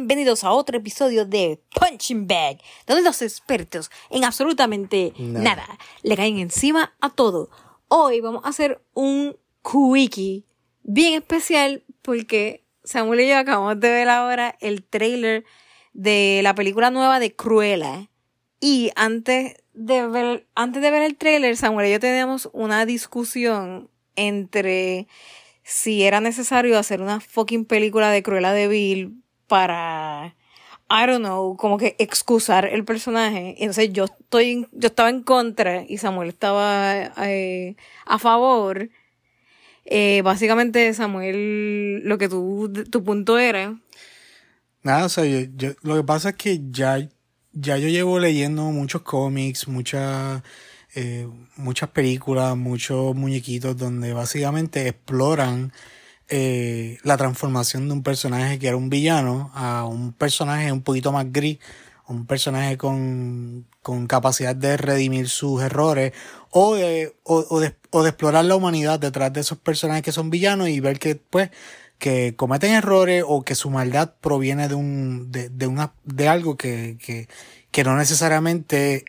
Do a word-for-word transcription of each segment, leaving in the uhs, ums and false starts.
bienvenidos a otro episodio de Punching Bag, donde los expertos en absolutamente nada, nada le caen encima a todo. Hoy vamos a hacer un quickie bien especial porque Samuel y yo acabamos de ver ahora el trailer de la película nueva de Cruella. Y antes de ver, antes de ver el trailer, Samuel y yo teníamos una discusión entre si era necesario hacer una fucking película de Cruella de Vil para, I don't know, como que excusar el personaje. Y entonces yo estoy, yo estaba en contra y Samuel estaba eh, a favor. Eh, básicamente, Samuel, lo que tú, tu punto era. Nada, o sea, yo, yo, lo que pasa es que ya, ya yo llevo leyendo muchos cómics, muchas, eh, muchas películas, muchos muñequitos donde básicamente exploran eh, la transformación de un personaje que era un villano a un personaje un poquito más gris, un personaje con, con capacidad de redimir sus errores o de, o, o, de, o de explorar la humanidad detrás de esos personajes que son villanos y ver que, pues, que cometen errores o que su maldad proviene de un, de, de una, de algo que, que, que no necesariamente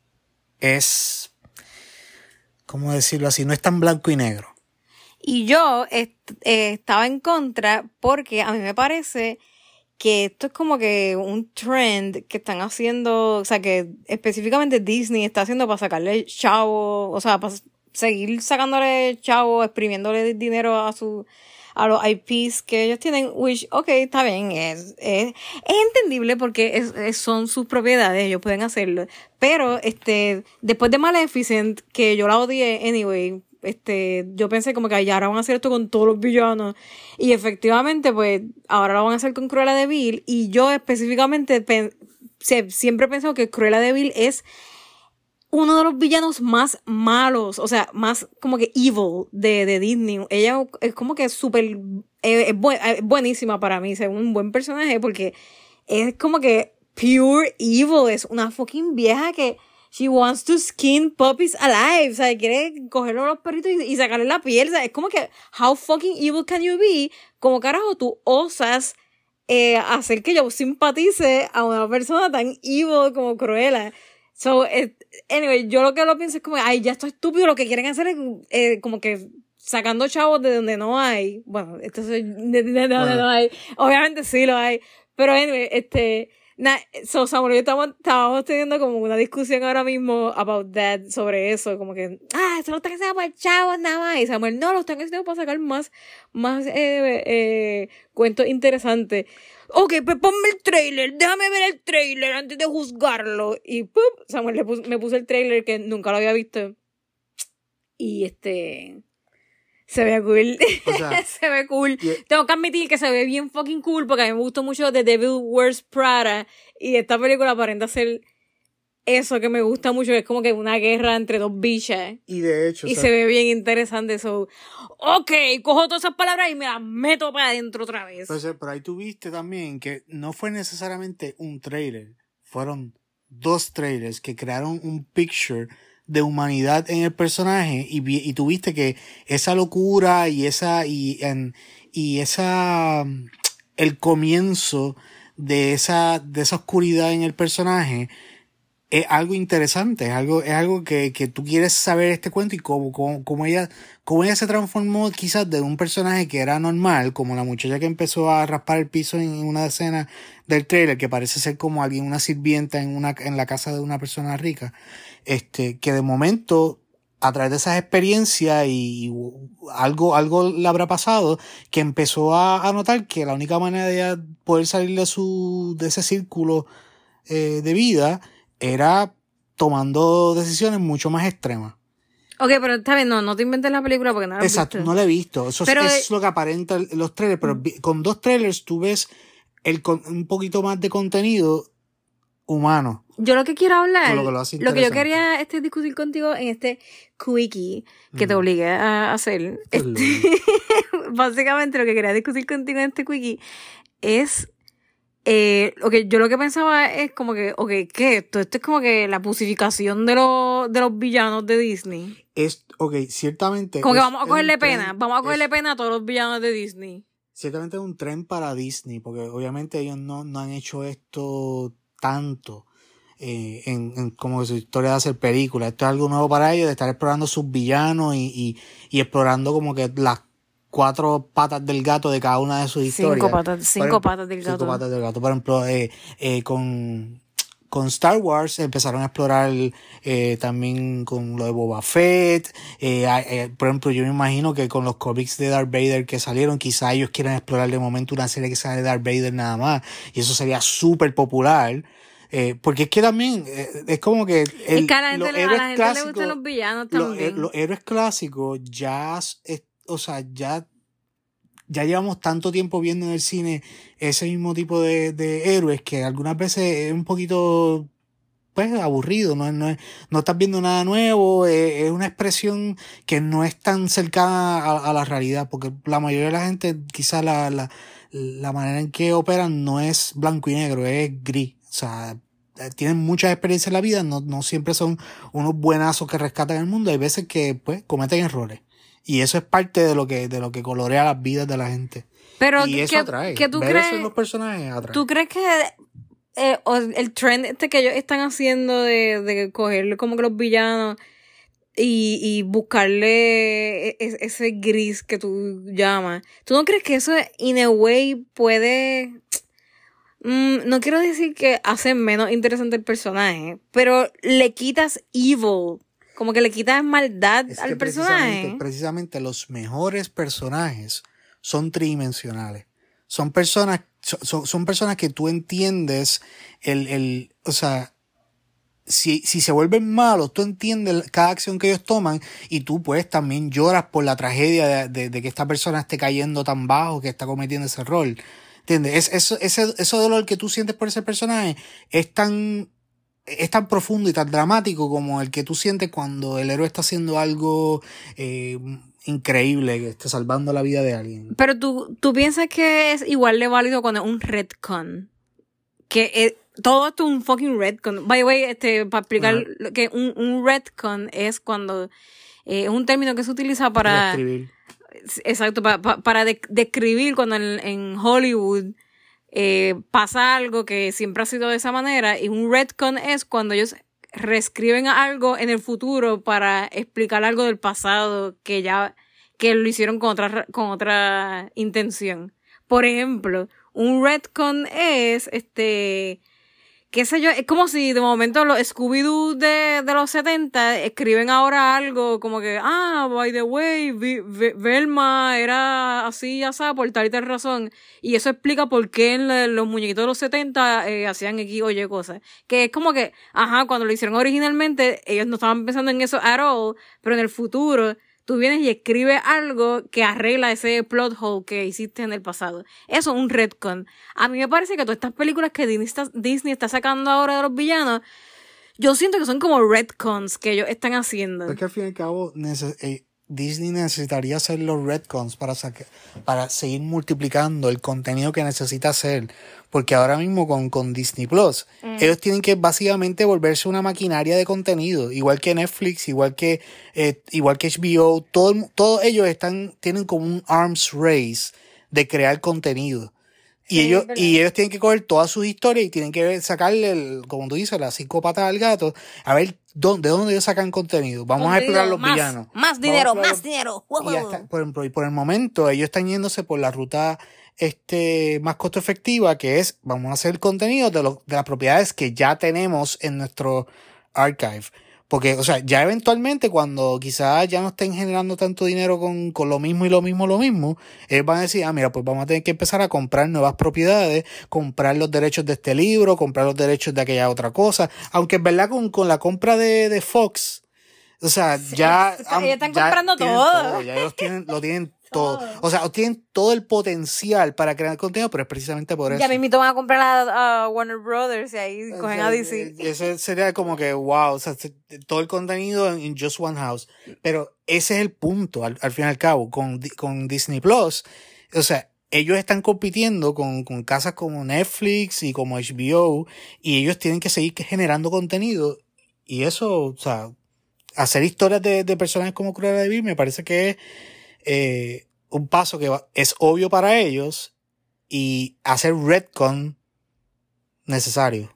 es, ¿cómo decirlo así? No es tan blanco y negro. Y yo est- eh, estaba en contra porque a mí me parece que esto es como que un trend que están haciendo, o sea, que específicamente Disney está haciendo para sacarle chavo, o sea, para seguir sacándole chavo, exprimiéndole dinero a su a los I Ps que ellos tienen, which, ok, está bien, es, es, es entendible porque es, es, son sus propiedades, ellos pueden hacerlo, pero este después de Maleficent, que yo la odié anyway, este yo pensé como que ya ahora van a hacer esto con todos los villanos, y efectivamente pues ahora lo van a hacer con Cruella de Vil, y yo específicamente pen, se, siempre he pensado que Cruella de Vil es uno de los villanos más malos, o sea, más como que evil de, de Disney. Ella es como que súper, es, es, buen, es buenísima para mí, es un buen personaje porque es como que pure evil, es una fucking vieja que she wants to skin puppies alive, o sea, quiere cogerlo a los perritos y, y sacarle la piel, o sea, es como que how fucking evil can you be, como carajo tú osas eh, hacer que yo simpatice a una persona tan evil como Cruella. So, eh, anyway, yo lo que lo pienso es como, ay, ya esto es estúpido, lo que quieren hacer es eh, como que sacando chavos de donde no hay. Bueno, esto es de, de, de donde bueno. no hay. Obviamente sí lo hay. Pero anyway, este, na, so, Samuel y yo estamos, estábamos teniendo como una discusión ahora mismo about that, sobre eso, como que, ah, eso lo están haciendo para chavos nada más. Y Samuel, no, lo están haciendo para sacar más, más, eh, eh, cuentos interesantes. Ok, pues ponme el trailer, déjame ver el trailer antes de juzgarlo. Y ¡pum! Samuel le puso, me puso el trailer que nunca lo había visto. Y este... se ve cool. O sea, se ve cool. Yeah. Tengo que admitir que se ve bien fucking cool porque a mí me gustó mucho The Devil Wears Prada. Y esta película aparenta ser eso que me gusta mucho, que es como que una guerra entre dos bichas. Y de hecho... Y o sea, se ve bien interesante. So, ok, cojo todas esas palabras y me las meto para adentro otra vez. Pero, pero ahí tú viste también que no fue necesariamente un trailer. Fueron dos trailers que crearon un picture de humanidad en el personaje. Y, y tú viste que esa locura y esa... Y, en, y esa... El comienzo de esa, de esa oscuridad en el personaje... es algo interesante, es algo, es algo que, que tú quieres saber este cuento y cómo, cómo, cómo ella, cómo ella se transformó quizás de un personaje que era normal, como la muchacha que empezó a raspar el piso en una escena del trailer, que parece ser como alguien, una sirvienta en una, en la casa de una persona rica, este, que de momento, a través de esas experiencias y, y algo, algo le habrá pasado, que empezó a, a notar que la única manera de ella poder salir de su, de ese círculo, eh, de vida, era tomando decisiones mucho más extremas. Ok, pero está bien, no, no te inventes la película porque no la has Exacto, visto. no la he visto. Eso pero es, es lo que aparenta los trailers, pero con dos trailers tú ves el, un poquito más de contenido humano. Yo lo que quiero hablar, lo que, lo lo que yo quería este, discutir contigo en este quickie que mm. te obligué a hacer. Este, básicamente lo que quería discutir contigo en este quickie es... Eh, okay, yo lo que pensaba es como que, ok, ¿qué es esto? Esto es como que la pusificación de los, de los villanos de Disney. Es, ok, ciertamente. Como es, que vamos a cogerle pena, vamos a cogerle es, pena a todos los villanos de Disney. ciertamente es un tren para Disney, porque obviamente ellos no, no han hecho esto tanto eh, en, en como su historia de hacer películas. Esto es algo nuevo para ellos, de estar explorando sus villanos y, y, y explorando como que las cuatro patas del gato de cada una de sus historias. Cinco patas, cinco ejemplo, patas del gato. Cinco patas del gato. Por ejemplo, eh, eh, con... Con Star Wars empezaron a explorar eh, también con lo de Boba Fett. Eh, eh, por ejemplo, yo me imagino que con los cómics de Darth Vader que salieron, quizá ellos quieran explorar de momento una serie que sea de Darth Vader nada más. Y eso sería súper popular. Eh, porque es que también eh, es como que el, es que a la gente, los le, héroes a la gente clásicos, le gustan los villanos los, también. los héroes clásicos ya, es, o sea, ya ya llevamos tanto tiempo viendo en el cine ese mismo tipo de, de héroes que algunas veces es un poquito, pues, aburrido, no, no, no estás viendo nada nuevo, es, es una expresión que no es tan cercana a, a la realidad, porque la mayoría de la gente, quizás la, la, la manera en que operan no es blanco y negro, es gris, o sea, tienen muchas experiencias en la vida, no, no siempre son unos buenazos que rescatan el mundo, hay veces que, pues, cometen errores. Y eso es parte de lo que, de lo que colorea las vidas de la gente. Pero y eso que, atrae. Que tú Ver crees, eso en los personajes atrae. ¿Tú crees que eh, el trend este que ellos están haciendo de, de cogerle como que los villanos y, y buscarle ese, ese gris que tú llamas, ¿tú no crees que eso in a way puede... Mm, no quiero decir que hace menos interesante el personaje, pero le quitas evil... Como que le quitas maldad es al que personaje. Precisamente, precisamente los mejores personajes son tridimensionales. Son personas, son, son personas que tú entiendes el, el, o sea, si, si se vuelven malos, tú entiendes cada acción que ellos toman y tú pues también lloras por la tragedia de, de, de que esta persona esté cayendo tan bajo, que está cometiendo ese rol. ¿Entiendes? Es, eso, ese, ese dolor que tú sientes por ese personaje es tan... es tan profundo y tan dramático como el que tú sientes cuando el héroe está haciendo algo eh, increíble, que está salvando la vida de alguien. Pero tú, tú piensas que es igual de válido cuando es un retcon. Que es, todo esto es un fucking retcon. By the way, este, para explicar uh-huh. lo que un, un retcon es cuando eh, es un término que se utiliza para... Describir. Exacto, para, para, para de, describir cuando en, en Hollywood... Eh, pasa algo que siempre ha sido de esa manera, y un retcon es cuando ellos reescriben algo en el futuro para explicar algo del pasado que ya que lo hicieron con otra con otra intención. Por ejemplo, un retcon es este qué sé yo, es como si de momento los Scooby-Doo de, de los setenta escriben ahora algo como que, ah, by the way, v- v- Velma era así, ya sabes, por tal y tal razón. Y eso explica por qué en la, los muñequitos de los setenta eh, hacían X o Y cosas. Que es como que, ajá, cuando lo hicieron originalmente, ellos no estaban pensando en eso at all, pero en el futuro... tú vienes y escribes algo que arregla ese plot hole que hiciste en el pasado. Eso es un retcon. A mí me parece que todas estas películas que Disney está, Disney está sacando ahora de los villanos, yo siento que son como retcons que ellos están haciendo. Es que al fin y al cabo neces- eh, Disney necesitaría hacer los retcons para, saca- para seguir multiplicando el contenido que necesita hacer. Porque ahora mismo con, con Disney Plus, mm. ellos tienen que básicamente volverse una maquinaria de contenido. Igual que Netflix, igual que, eh, igual que H B O. Todo, todos ellos están, tienen como un arms race de crear contenido. Y sí, ellos, y ellos tienen que coger todas sus historias y tienen que sacarle, el, como tú dices, las cinco patas al gato, a ver dónde, de dónde ellos sacan contenido. Vamos a explorar los más, villanos. Más dinero, más los, dinero. Wow. Y, hasta, por ejemplo, y por el momento ellos están yéndose por la ruta este más costo efectiva, que es, vamos a hacer contenido de, lo, de las propiedades que ya tenemos en nuestro archive. Porque, o sea, ya eventualmente cuando quizás ya no estén generando tanto dinero con, con lo mismo y lo mismo, lo mismo, ellos van a decir, ah, mira, pues vamos a tener que empezar a comprar nuevas propiedades, comprar los derechos de este libro, comprar los derechos de aquella otra cosa. Aunque es verdad, con, con la compra de, de Fox, o sea, sí, ya... ellos están ya comprando todo. todo. Ya ellos tienen, lo tienen todo. O sea, tienen todo el potencial para crear contenido, pero es precisamente por eso. Ya mismito van a comprar a, a Warner Brothers y ahí o cogen sea, a D C. Ese sería como que, wow, o sea, todo el contenido en Just One House. Pero ese es el punto, al, al fin y al cabo, con, con Disney Plus. O sea, ellos están compitiendo con, con casas como Netflix y como H B O, y ellos tienen que seguir generando contenido. Y eso, o sea, hacer historias de, de personajes como Cruella de Vil me parece que es, eh, un paso que va, es obvio para ellos y hacer retcon necesario.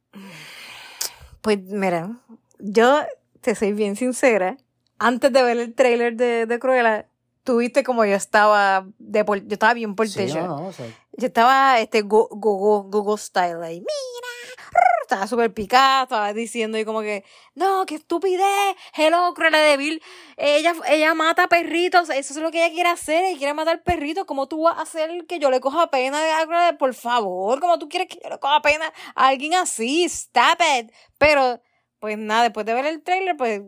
Pues mira, yo te soy bien sincera. Antes de ver el trailer de, de Cruella, tú viste como yo estaba de por, yo estaba bien por Sí, techo. no, no, o sea, Yo estaba este go, go, go, go, go style ahí. Mira, estaba súper picada, estaba diciendo y como que, no, qué estupidez, hello, Cruella de Vil, ella, ella mata perritos, eso es lo que ella quiere hacer, ella quiere matar perritos, ¿cómo tú vas a hacer que yo le coja pena a Cruella? Por favor, ¿cómo tú quieres que yo le coja pena a alguien así? Stop it. Pero, pues nada, después de ver el trailer, pues,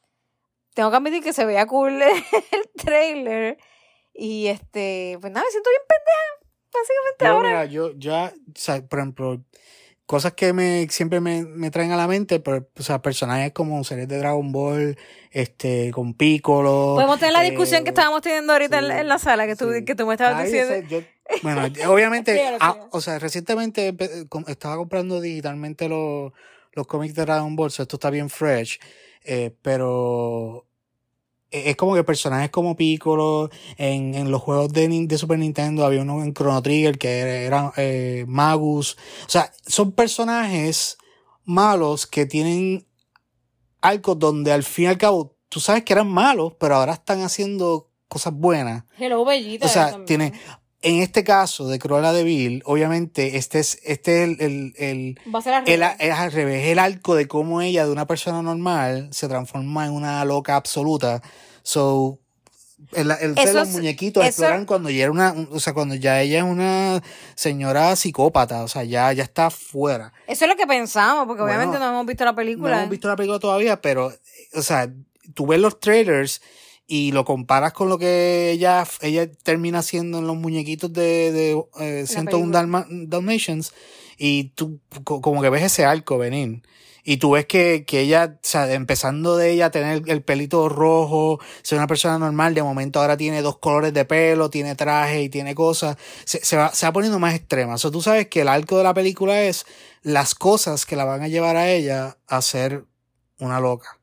tengo que admitir que se veía cool el trailer, y este, pues nada, me siento bien pendeja, básicamente yo, ahora. mira, yo ya, o sea, por ejemplo, cosas que me siempre me, me traen a la mente, pero, o sea, personajes como series de Dragon Ball, este, con Piccolo. Podemos tener la eh, discusión que estábamos teniendo ahorita sí, en, en la sala, que tú, sí. que tú me estabas Ay, diciendo. ese, yo, bueno, obviamente, Fíjalo, ah, fíjalo. o sea, recientemente empe- com- estaba comprando digitalmente los, los cómics de Dragon Ball, so esto está bien fresh, eh, pero es como que personajes como Piccolo, en, en los juegos de, Nin- de Super Nintendo había uno en Chrono Trigger que era, era, eh, Magus. O sea, son personajes malos que tienen arcos donde al fin y al cabo tú sabes que eran malos, pero ahora están haciendo cosas buenas. Hello, bellita. O sea, también. tiene, en este caso de Cruella de Vil, obviamente este es, este es el, el, el, Va a ser al el, revés. es al revés, el arco de cómo ella, de una persona normal, se transforma en una loca absoluta. So, el, el, Eso los es- muñequitos eso- exploran cuando ya era una, o sea, cuando ya ella es una señora psicópata, o sea, ya, ya está fuera. Eso es lo que pensamos, porque Bueno, obviamente no hemos visto la No película. hemos visto la película todavía, pero, o sea, tú ves los trailers y lo comparas con lo que ella, ella termina haciendo en los muñequitos de, de eh, ciento uno película. Dalma- Dalmatians, y tú co- como que ves ese arco venir. Y tú ves que, que ella, o sea, empezando de ella a tener el pelito rojo, ser una persona normal, de momento ahora tiene dos colores de pelo, tiene traje y tiene cosas, se, se, va, se va poniendo más extrema. O sea, tú sabes que el arco de la película es las cosas que la van a llevar a ella a ser una loca.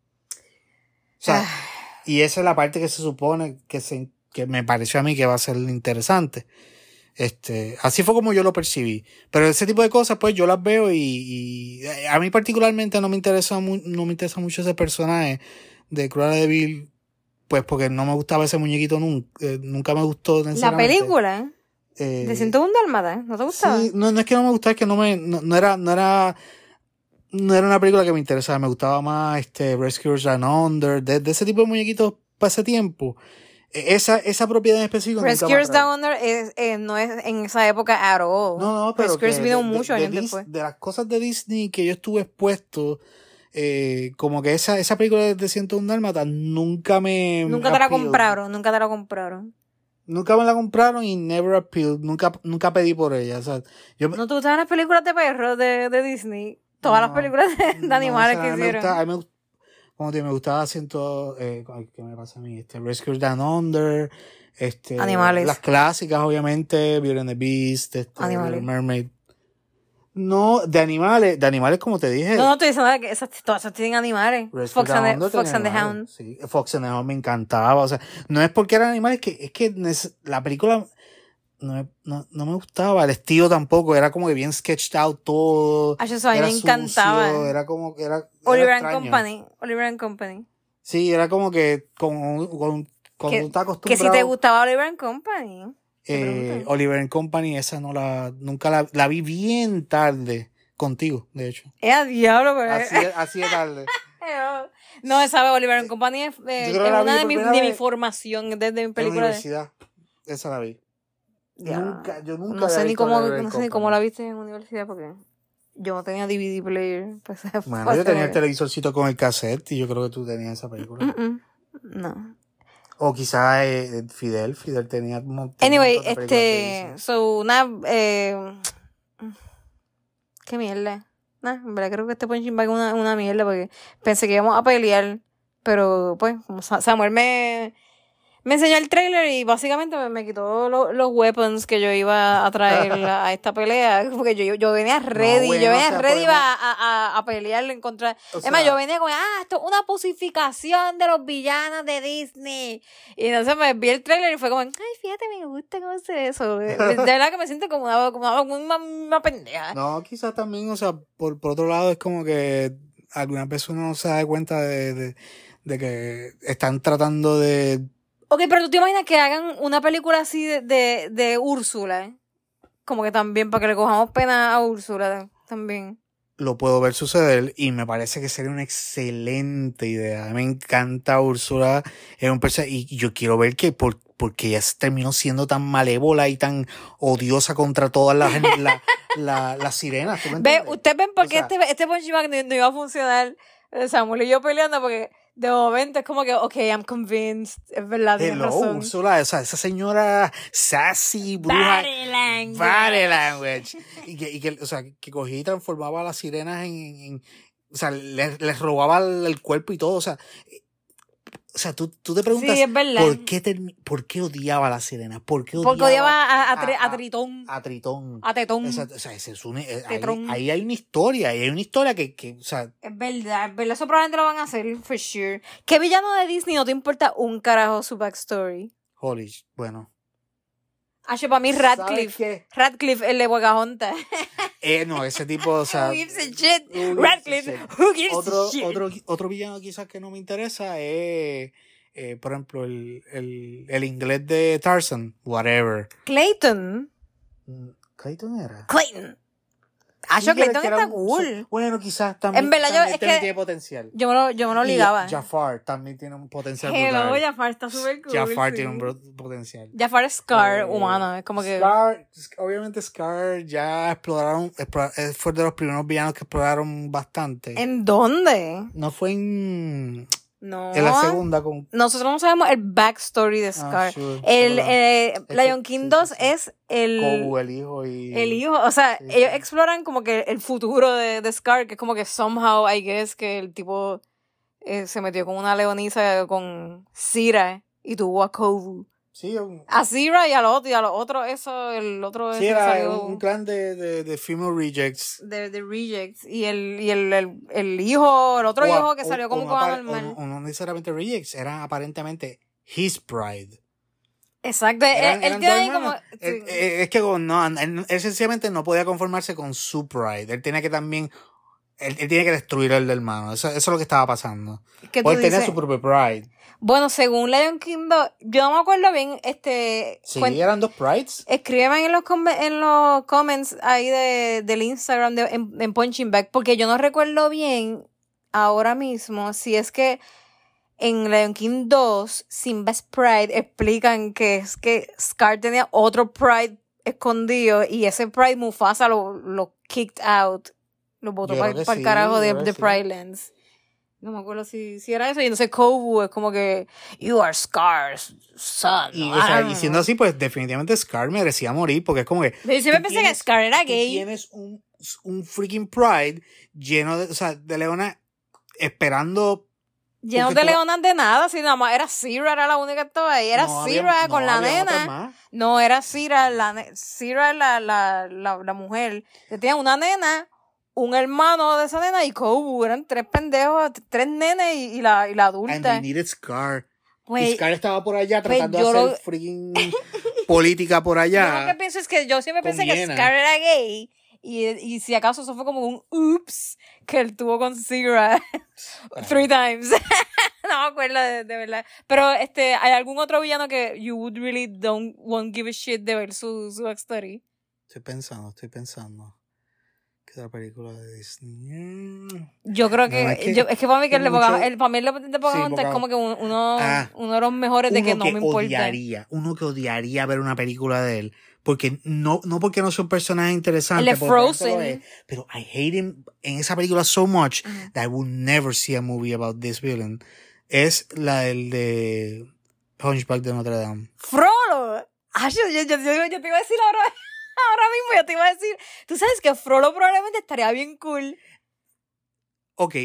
O sea, y esa es la parte que se supone que, se, que me pareció a mí que va a ser interesante. Este, así fue como yo lo percibí. Pero ese tipo de cosas, pues yo las veo y, y a mí particularmente no me interesa mu- no me interesa mucho ese personaje de Cruella de Vil, pues porque no me gustaba ese muñequito nunca, eh, nunca me gustó La necesariamente. película Eh, de ciento uno Dálmata, ¿no te gustaba? Sí, no, no es que no me gustaba, es que no me, no, no era, no era, no era una película que me interesaba, me gustaba más este Rescuers Down Under, de, de ese tipo de muñequitos para ese tiempo. Esa, esa propiedad en específico nunca me Rescuers atrajo. Down Under es, eh, no es en esa época at all. No, no, pero Rescuers que vino de, muchos de, de, años Dis- después. de las cosas de Disney que yo estuve expuesto, eh, como que esa, esa película de ciento uno Dálmatas nunca me Nunca te la appealed. compraron, nunca te la compraron. Nunca me la compraron y never appealed, nunca, nunca pedí por ella. O sea, yo, ¿No te gustaban las películas de perros de, de Disney? Todas No, las películas de, de no, animales o sea, que a mí me hicieron. gustaba, a mí me, gust- como te digo, me gustaba ciento, eh, ay, ¿qué me pasa a mí? Este, Rescuers Down Under, este, Animales. las clásicas, obviamente, Beauty and the Beast, este, Animales. Little Mermaid. No, de animales, de animales como te dije. No, no estoy diciendo que esas, todas esas tienen animales. Rescue Fox and, Down the, Under Fox tenía and the animales. Hound. Sí, Fox and the Hound me encantaba, o sea, no es porque eran animales, que es que neces- la película no, me- no, no me gustaba, el estilo tampoco, era como que bien sketched out todo. Ay, eso a mí era me encantaba. sucio, era como que era, era Oliver and extraño. Company. Oliver and Company. Sí, era como que con, con, cuando Que, tú estás que acostumbrado. si te gustaba Oliver and Company. te eh, pregunto. Oliver and Company, esa no la, nunca la, la vi bien tarde, contigo, de hecho. Es a diablo, pero. Así, de- así de tarde. No, esa vez Oliver and Company es, eh, Yo creo que es la una vi de, por mi, primera de mi vez formación desde mi En la película. De, universidad, esa la vi. Ya. Nunca, yo nunca no sé había ni visto cómo, Oliver and no sé ni Company. cómo la viste en universidad porque yo no tenía D V D player. Pues, Bueno, yo tenía el televisorcito con el cassette y yo creo que tú tenías esa película. Mm, mm, no. O quizás eh, Fidel, Fidel tenía un montón, Anyway, un montón de películas de este, Disney. so, una, eh, qué mierda. Nah, en verdad creo que este punching bag es una, una mierda porque pensé que íbamos a pelear, pero pues, como Sa- Samuel me, Me enseñó el trailer y básicamente me, me quitó lo, los weapons que yo iba a traer a esta pelea. Porque yo, yo venía ready, no, bueno, yo venía o sea, ready podemos... a, a, a pelear en contra. O es sea... más, yo venía con, ah, esto es una posificación de los villanos de Disney. Y entonces me vi el trailer y fue como, ay, fíjate, me gusta cómo hace eso. De, de verdad que me siento como una, como una, una, una pendeja. No, quizás también, o sea, por, por otro lado es como que algunas veces uno no se da cuenta de, de, de que están tratando de... Ok, pero tú te imaginas que hagan una película así de, de, de Úrsula, ¿eh? Como que también, para que le cojamos pena a Úrsula también. Lo puedo ver suceder y me parece que sería una excelente idea. Me encanta Úrsula. Es un personaje y yo quiero ver que por, porque ella terminó siendo tan malévola y tan odiosa contra todas las la, la, la sirenas. Ve, ustedes ven por qué este, este punchback no, no iba a funcionar. Samuel y yo peleando porque... De momento es como que, ok, I'm convinced. Es verdad, tienes razón. Úrsula, o sea, esa señora sassy, bruja. Body language. Body language. Y que, y que, o sea, que cogía y transformaba a las sirenas en, en, en o sea, les, les robaba el, el cuerpo y todo, o sea, o sea, tú, tú te preguntas, sí, es verdad. ¿por qué, termi- ¿por qué odiaba a las sirenas? ¿Por qué odiaba, Porque odiaba a, a, a, a Tritón? A, a Tritón. A Tetón. O sea, o sea ese es un, ahí, ahí hay una historia, ahí hay una historia que, que, o sea... Es verdad, es verdad, eso probablemente lo van a hacer, for sure. ¿Qué villano de Disney no te importa un carajo su backstory? Holy, bueno. Ah, para mí Radcliffe. Radcliffe, el de Pocahontas. Eh, no, ese tipo, o sea... Who gives a shit? Radcliffe, who gives otro, a shit? Otro, otro villano quizás que no me interesa es, eh, por ejemplo, el, el, el inglés de Tarzan, whatever. Clayton. ¿Clayton era? Clayton. Ah, yo Clayton está cool. So, bueno, quizás también, en verdad, también yo, es tiene, que tiene potencial. Yo me lo, yo me lo ligaba. Y Jafar también tiene un potencial Hello, brutal. Jafar está súper cool. Jafar sí. tiene un br- potencial. Jafar es Scar eh, humano, es como que... Scar, obviamente Scar ya exploraron, explora, fue de los primeros villanos que exploraron bastante. ¿En dónde? No fue en... No. En la segunda con... Nosotros no sabemos el backstory de Scar. Ah, sure. El eh, Lion King dos sí, sí, sí. es el... Kobu, el hijo y... El hijo, o sea, sí, ellos sí. exploran como que el futuro de, de Scar, que es como que somehow, I guess, que el tipo eh, se metió con una leonisa con Cira y tuvo a Kobu. Sí, un... a Cira y a los otros, y a los otros, eso, el otro... Sí, era salió, un clan de, de, de female rejects. De, de rejects. Y el, y el, el, el hijo, el otro o, hijo que salió o, como con normal. O no necesariamente rejects, eran aparentemente his bride. Exacto, eran, él, él tiene ahí como... Él, sí. Es que no, él, él sencillamente no podía conformarse con su pride. Él tenía que también... Él, él tiene que destruir el del hermano. Eso, eso es lo que estaba pasando. ¿Qué o él dices? tenía su propio pride. Bueno, según Lion King dos, yo no me acuerdo bien, este... Sí, cuen- eran dos prides. Escríbeme en los, com- en los comments ahí de, del Instagram de, en, en Punching Bag, porque yo no recuerdo bien ahora mismo si es que en Lion King dos, Simba's Pride, explican que es que Scar tenía otro pride escondido y ese pride Mufasa lo, lo kicked out, lo botó para pa el sí, carajo de, de sí. Pride Lands. No me acuerdo si, si era eso. Y entonces Kobu es como que, you are Scar's son. Y, o sea, y siendo así, pues definitivamente Scar merecía morir, porque es como que... Yo siempre pensé tienes, que Scar era gay. Tienes un, un freaking pride lleno de, o sea, de leonas esperando... Lleno de tú... leonas de nada, si nada más era Cira, era la única que estaba ahí. Era no, Cira había, con no, la nena. No, era Cira, la, Cira la, la, la, la mujer. Que tenía una nena, un hermano de esa nena y Kobu. Eran tres pendejos, tres nenes y, y, la, y la adulta. And they needed Scar. Pues, y Scar estaba por allá tratando pues de hacer lo... freaking política por allá. Yo lo que pienso es que yo siempre pensé que Scar era gay. Y, y si acaso eso fue como un oops que él tuvo con Cira three times. No me acuerdo de, de verdad. Pero este, ¿hay algún otro villano que you would really don't won't give a shit de ver su, su backstory? Estoy pensando, estoy pensando. ¿Qué otra película de Disney? Yo creo que, no, es, que yo, es que para mí que el, mucho... el, para mí el de Pocahontas sí, es como que uno, ah, uno de los mejores de que no que me importa. Odiaría, uno que odiaría ver una película de él. Porque no, no porque no son personajes interesantes. El de Frozen. Es, pero I hate him en esa película so much uh-huh. that I will never see a movie about this villain. Es la del de Hunchback de Notre Dame. Frollo. Ah, yo, yo, yo, yo, yo te iba a decir ahora, ahora mismo, yo te iba a decir. Tú sabes que Frollo probablemente estaría bien cool. Ok,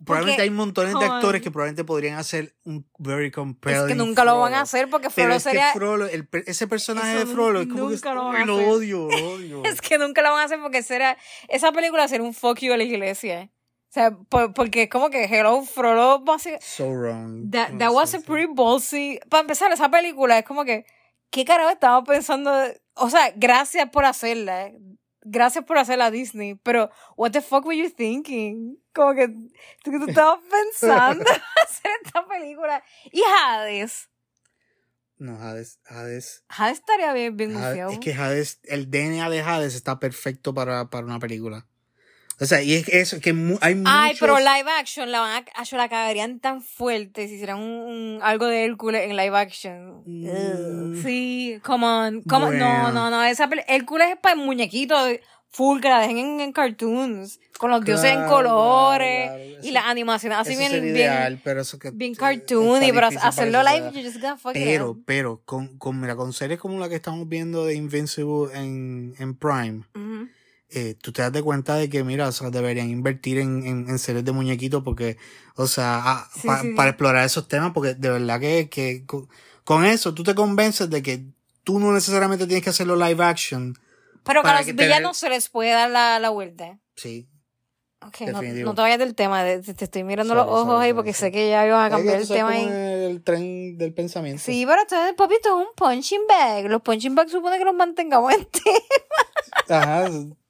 probablemente Porque, hay montones de joder. actores que probablemente podrían hacer un very compelling Es que nunca lo van a Frollo. hacer porque Pero Frollo es sería... que Frollo, el, per- ese personaje Eso de Frollo es como que nunca lo van a "Ay, lo hacer". odio, lo odio. Es que nunca lo van a hacer porque será, esa película será un fuck you a la iglesia. O sea, por, porque es como que Hello, Frollo, básicamente... So wrong. That, No, that sí, was a sí. pretty ballsy. Para empezar, esa película es como que, ¿qué carajo estaba pensando? O sea, gracias por hacerla. eh. Gracias por hacerla Disney. Pero, what the fuck were you thinking? Como que, tú, tú estabas pensando en hacer esta película. Y Hades. No, Hades, Hades, Hades estaría bien, bien Hades- gufiado. es que Hades, el D N A de Hades está perfecto para, para una película. O sea, y es que eso, que mu- hay muchos... Ay, pero live action la van a, yo la cagarían tan fuerte si hicieran un, un- algo de Hércules en live action. Mm. Ugh. Sí, come on, come on. No, Bueno. no, no, esa peli- Hércules es para muñequitos full que la dejen en, en cartoons con los dioses en Claro, colores claro, claro. y Eso- las animaciones así Eso bien sería bien, ideal, pero eso que bien eh, cartoony, está pero difícil hacerlo para live eso. you just gotta fuck it Pero, up. pero, con, con, mira, con series como la que estamos viendo de Invincible en, en Prime, Ujú. eh, tú te das de cuenta de que, mira, o sea, deberían invertir en, en, en series de muñequitos porque, o sea, ah, Sí, pa- sí. para explorar esos temas, porque de verdad que, que con, con eso tú te convences de que tú no necesariamente tienes que hacerlo live action. Pero que a para los que tener- villanos se les puede dar la, la vuelta. Sí. Ok, no, Definitivo. no te vayas del tema, de- te, te estoy mirando Sorry, los ojos sorry, ahí sorry, porque sorry. sé que ya ibas a Es que cambiar tú el sabes tema cómo ahí. es el tren del pensamiento. Sí, pero esto es, papi, esto es un punching bag. Los punching bags supone que los mantengamos en tema. Ajá.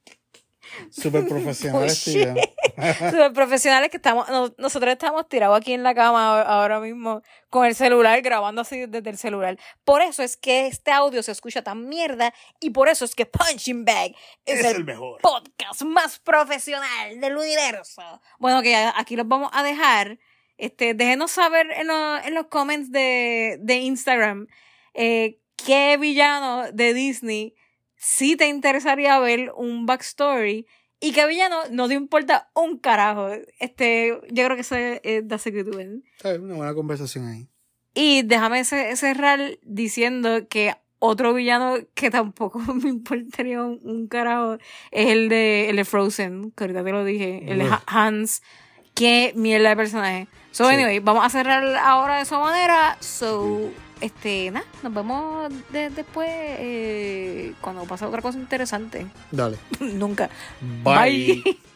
Súper profesional este Bullshit. Super profesionales que estamos, no- nosotros estamos tirados aquí en la cama ahora- ahora mismo con el celular, grabando así desde el celular. Por eso es que este audio se escucha tan mierda y por eso es que Punching Bag es, Es el, el mejor. podcast más profesional del universo. Bueno, que aquí los vamos a dejar. Este, déjenos saber en, lo- en los comments de, de Instagram eh, qué villano de Disney sí te interesaría ver un backstory y qué villano no te importa un carajo. Este, yo creo que ese es The Secret Win. Hay una buena conversación ahí. Y déjame ce- cerrar diciendo que otro villano que tampoco me importaría un, un carajo es el de, el de Frozen, que ahorita te lo dije, el de Uf. Ha- Hans. Qué mierda de personaje. So, Sí. anyway, vamos a cerrar ahora de esa manera. So, este, nada, nos vemos de- después eh, cuando pase otra cosa interesante. Dale. Nunca. Bye. Bye.